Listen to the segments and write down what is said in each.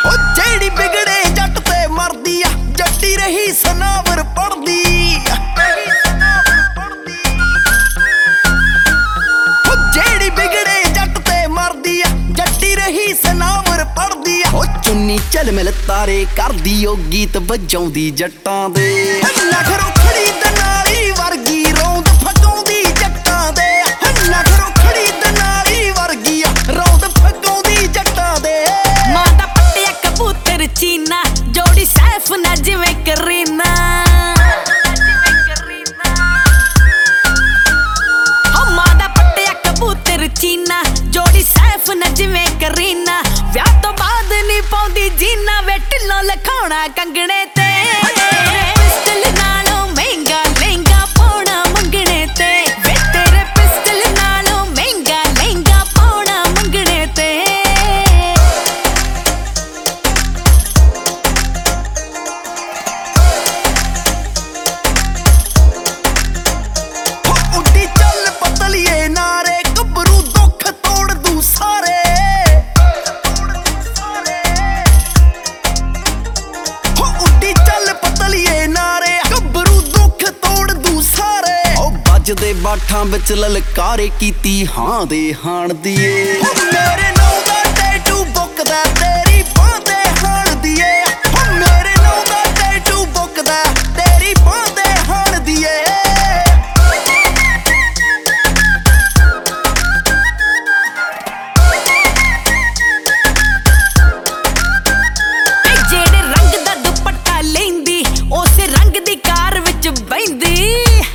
ਜਿਹੜੀ ਬਿਗੜੇ ਜੱਟ ਤੇ ਮਰਦੀ ਆ, ਜੱਟੀ ਰਹੀ ਸਨਾਵਰ ਪੜਦੀ। ਜਿਹੜੀ ਬਿਗੜੇ ਜੱਟ ਤੇ ਮਰਦੀ ਆ, ਜੱਟੀ ਰਹੀ ਸਨਾਵਰ ਪੜਦੀ ਆ। ਚੁੰਨੀ ਝਲਮਿਲ ਤਾਰੇ ਕਰਦੀ ਓ ਗੀਤ ਵਜਾਉਂਦੀ ਜੱਟਾਂ ਦੇ। ਨਖਰੋ ਖੜੀ ਦਨਾਲੀ ਵਰਗੀ ਰੌਂਦ ਫਗਾਉਂਦੀ ਜੱਟਾਂ ਦੇ। ਨਖਰੋ ਖੜੀ ਦਨਾਲੀ ਵਰਗੀ ਰੌਂਦ ਫਗਾਉਂਦੀ ਜੱਟਾਂ ਦੇ। ਮਾਂ ਦਾ ਪੱਟਿਆ ਕਬੂਤਰ ਚੀਨਾ, ਜੋੜੀ ਸੈਫ ਨਾ ਜਿਵੇਂ ਕਰੀਨਾ। ਮਾਂ ਦਾ ਪੱਟਿਆ ਕਬੂਤਰ ਚੀਨਾ, ਜੋੜੀ ਸੈਫ ਨਾ ਜਿਵੇਂ ਕਰੀਨਾ। ਵਿਆਹ ਤੋਂ ਬਾਅਦ ਨੀ ਪਾਉਂਦੀ ਜੀਨਾ, ਵੇ ਢਿੱਲੋਂ ਲਖਾਉਣਾ ਕੰਗਣੇ ਤੇ। ਪਿਸਟਲ ਨਾਲੋਂ ਮਹਿੰਗਾ ਲਹਿੰਗਾ ਪਾਉਣਾ ਮੰਗਣੇ ਤੇ। ਵੇ ਤੇਰੇ ਪਿਸਟਲ ਨਾਲੋਂ ਮਹਿੰਗਾ ਲਹਿੰਗਾ ਪਾਉਣਾ ਮੰਗਣੇ ਤੇ। ਉੱਡੀ ਚੱਲ ਪਤਲੀਏ ਨਾਰੇ, ਗੱਭਰੂ ਦੁੱਖ ਤੋੜ ਦੂ ਸਾਰੇ। ਉੱਡੀ ਚੱਲ ਪਤਲੀਏ ਨਾਰੇ, ਗੱਭਰੂ ਦੁੱਖ ਤੋੜ ਦੂ ਸਾਰੇ। ਉਹ ਵੱਜਦੇ ਬਾਠਾਂ ਵਿੱਚ ਲਲਕਾਰੇ, ਕੀਤੀ ਹਾਂ ਦੇ ਹਾਣ ਦੀਏ। ਮੇਰੇ ਨਾਂ ਦਾ ਟੈਟੂ ਬੁੱਕਦਾ ਤੇਰੀ ਬਾਂਹ ਤੇ ਹਾਣ ਦੀਏ। ਮੇਰੇ ਨਾਂ ਦਾ ਟੈਟੂ ਬੁੱਕਦਾ ਤੇਰੀ ਬਾਂਹ ਤੇ ਹਾਣ ਦੀਏ। ਜਿਹੜੇ ਰੰਗ ਦਾ ਦੁਪੱਟਾ ਲੈਂਦੀ, ਉਸੇ ਰੰਗ ਦੀ ਕਾਰ ਵਿੱਚ ਬਹਿੰਦੀ।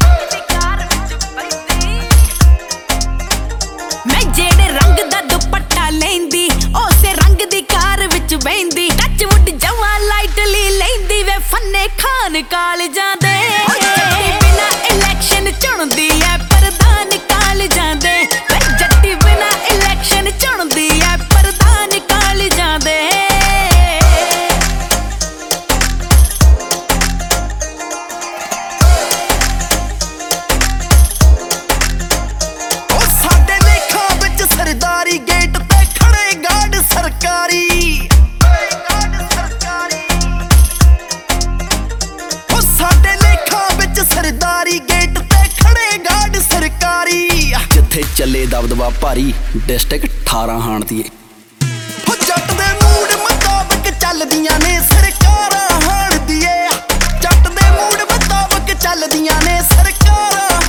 ਮੈਂ ਜਿਹੜੇ ਰੰਗ ਦਾ ਦੁਪੱਟਾ ਲੈਂਦੀ, ਉਸੇ ਰੰਗ ਦੀ ਕਾਰ ਵਿੱਚ ਬਹਿੰਦੀ। ਟੱਚਵੁੱਡ ਜਵਾਂ ਲਾਈਟਲੀ ਲੈਂਦੀ, ਵੇ ਫੰਨੇ ਖਾਨ ਕਾਲਜਾਂ ਦੇ। ਜੱਟੀ ਬਿਨਾ ਇਲੈਕਸ਼ਨ ਚੁਣਦੀ ਐ ਪ੍ਰਧਾਨ ਕਾਲਜਾਂ ਦੇ। ਵੇ ਜੱਟੀ ਬਿਨਾ ਇਲੈਕਸ਼ਨ ਚੁਣਦੀ ਐ ਪ੍ਰਧਾਨ ਕਾਲਜਾਂ ਦੇ। ਸਾਡੇ ਲੇਖਾਂ ਵਿੱਚ ਸਰਦਾਰੀ, ਗੇਟ ਤੇ ਖੜੇ ਗਾਰਡ ਸਰਕਾਰੀ। ਸਾਡੇ ਲੇਖਾਂ ਵਿੱਚ ਸਰਦਾਰੀ, ਗੇਟ ਤੇ ਖੜੇ ਗਾਰਡ ਸਰਕਾਰੀ। ਜਿੱਥੇ ਚੱਲੇ ਦਬਦਬਾ ਭਾਰੀ, ਡਿਸਟ੍ਰਿਕਟ 18 ਹਾਣਦੀਏ। ਜੱਟ ਦੇ ਮੂਡ ਮੁਤਾਬਕ ਚੱਲਦੀਆਂ ਨੇ ਸਰਕਾਰਾਂ ਹਾਣਦੀਏ। ਜੱਟ ਦੇ ਮੂਡ ਮੁਤਾਬਕ ਚੱਲਦੀਆਂ ਨੇ ਸਰਕਾਰਾਂ